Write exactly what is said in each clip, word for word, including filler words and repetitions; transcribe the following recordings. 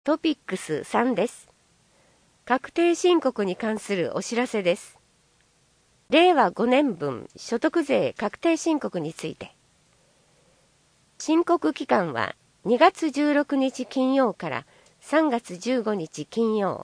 トピックスさんです。確定申告に関するお知らせです。れいわごねんぶん所得税確定申告について。申告期間はにがつじゅうろくにち金曜からさんがつじゅうごにち金曜。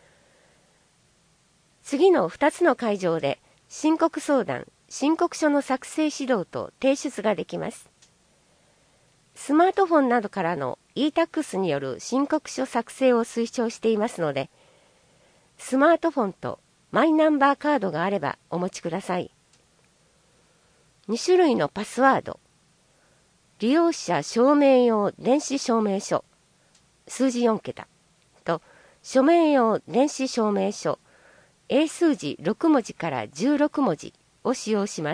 次のふたつの会場で申告相談、申告書の作成指導と提出ができます。スマートフォンなどからの イータックス による申告書作成を推奨していますので、スマートフォンとマイナンバーカードがあればお持ちください。にしゅるいのパスワード、利用者証明用電子証明書、数字よんけたと署名用電子証明書、英数字ろくもじからじゅうろくもじを使用します。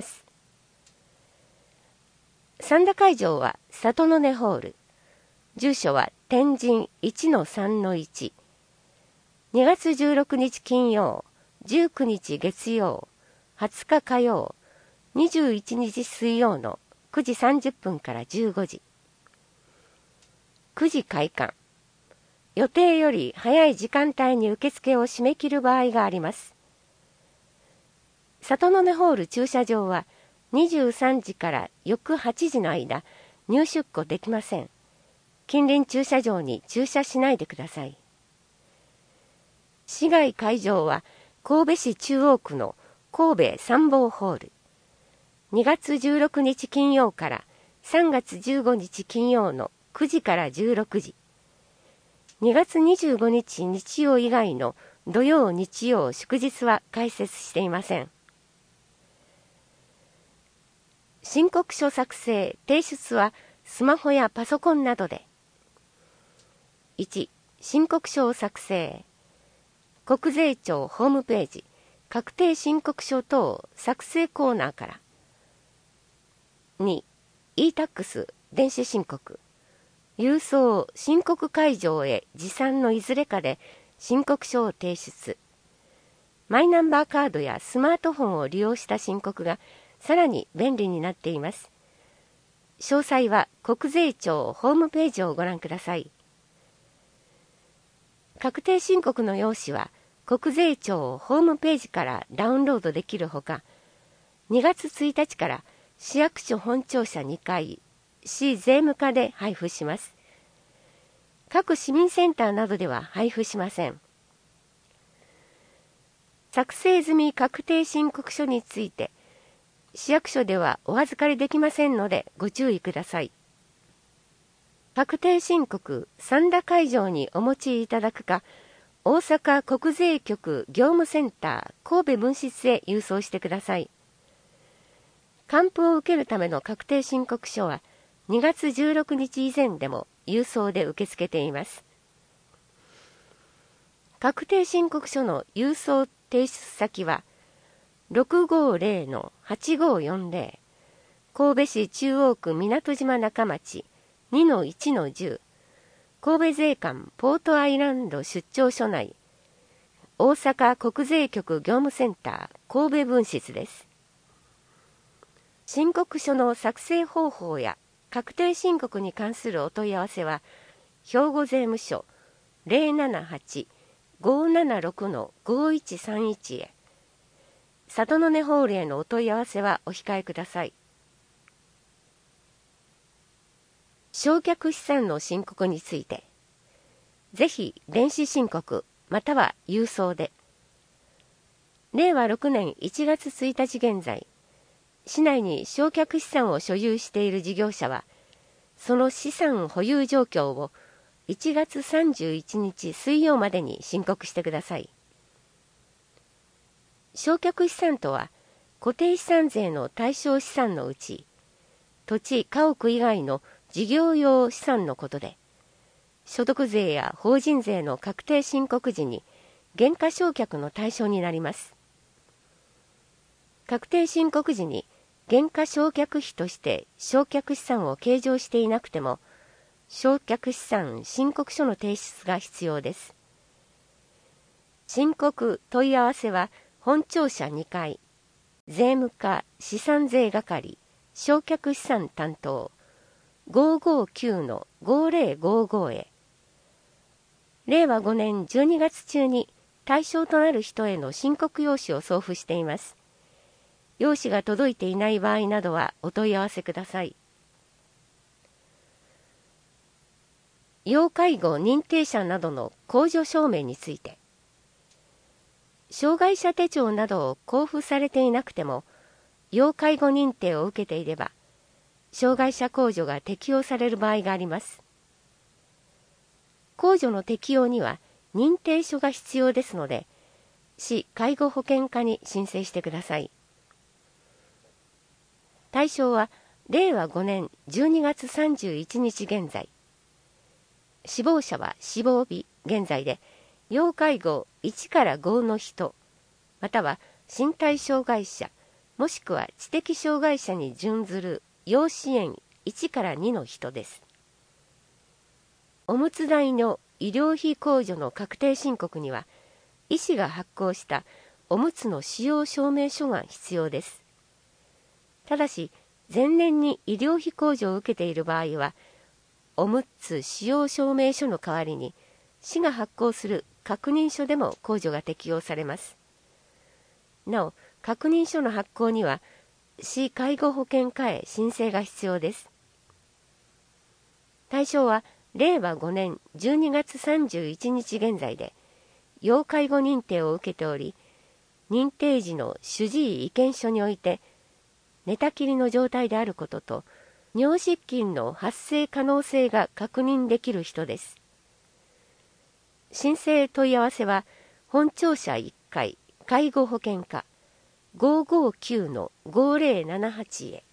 参田会場は里の根ホール。住所は天神 いちのさんのいち。にがつじゅうろくにち金曜、じゅうくにち月曜、はつか火曜、にじゅういちにち水曜のくじさんじゅっぷんからじゅうごじ。くじ開館。予定より早い時間帯に受付を締め切る場合があります。里の根ホール駐車場はにじゅうさんじから翌はちじの間、入出庫できません。近隣駐車場に駐車しないでください。市外会場は神戸市中央区の神戸参謀ホール。にがつじゅうろくにち金曜からさんがつじゅうごにち金曜のくじからじゅうろくじ。にがつにじゅうごにち日曜以外の土曜日曜祝日は開設していません。申告書作成・提出はスマホやパソコンなどで。いち. 申告書を作成。国税庁ホームページ確定申告書等作成コーナーから。に. イータックス 電子申告。郵送申告会場へ持参のいずれかで申告書を提出。マイナンバーカードやスマートフォンを利用した申告がさらに便利になっています。詳細は国税庁ホームページをご覧ください。確定申告の用紙は国税庁ホームページからダウンロードできるほか、にがつついたちから市役所本庁舎にかい、市税務課で配布します。各市民センターなどでは配布しません。作成済み確定申告書について、市役所ではお預かりできませんのでご注意ください。確定申告参田会場にお持ちいただくか、大阪国税局業務センター神戸分室へ郵送してください。還付を受けるための確定申告書はにがつじゅうろくにち以前でも郵送で受け付けています。確定申告書の郵送提出先は ろくごーぜろのはちごーよんぜろ 神戸市中央区港島中町 にのいちのじゅう 神戸税関ポートアイランド出張所内大阪国税局業務センター神戸分室です。申告書の作成方法や確定申告に関するお問い合わせは兵庫税務署 ゼロななはち ごーななろく ごーいちさんいち へ。里の根ホールへのお問い合わせはお控えください。償却資産の申告について、ぜひ電子申告または郵送で。れいわろくねんいちがつついたち現在、市内に償却資産を所有している事業者は、その資産保有状況をいちがつさんじゅういちにち水曜までに申告してください。償却資産とは、固定資産税の対象資産のうち、土地・家屋以外の事業用資産のことで、所得税や法人税の確定申告時に減価償却の対象になります。確定申告時に減価償却費として償却資産を計上していなくても、償却資産申告書の提出が必要です。申告問い合わせは本庁舎にかい、税務課資産税係償却資産担当 ごーごーきゅうのごーぜろごーご へ。 れいわごねんじゅうにがつ中に対象となる人への申告用紙を送付しています。用紙が届いていない場合などはお問い合わせください。要介護認定者などの控除証明について、障害者手帳などを交付されていなくても、要介護認定を受けていれば、障害者控除が適用される場合があります。控除の適用には認定書が必要ですので、市介護保険課に申請してください。対象はれいわごねんじゅうにがつさんじゅういちにち現在。死亡者は死亡日現在で、要介護いちからごの人、または身体障害者、もしくは知的障害者に準ずる要支援いちからにの人です。おむつ代の医療費控除の確定申告には、医師が発行したおむつの使用証明書が必要です。ただし、前年に医療費控除を受けている場合は、おむつ使用証明書の代わりに、市が発行する確認書でも控除が適用されます。なお、確認書の発行には、市介護保険課へ申請が必要です。対象は、れいわごねんじゅうにがつさんじゅういちにち現在で、要介護認定を受けており、認定時の主治医意見書において、寝たきりの状態であることと、尿失禁の発生可能性が確認できる人です。申請問い合わせは、本庁舎いっかい介護保険課 ごーごーきゅうのごーぜろななはち へ。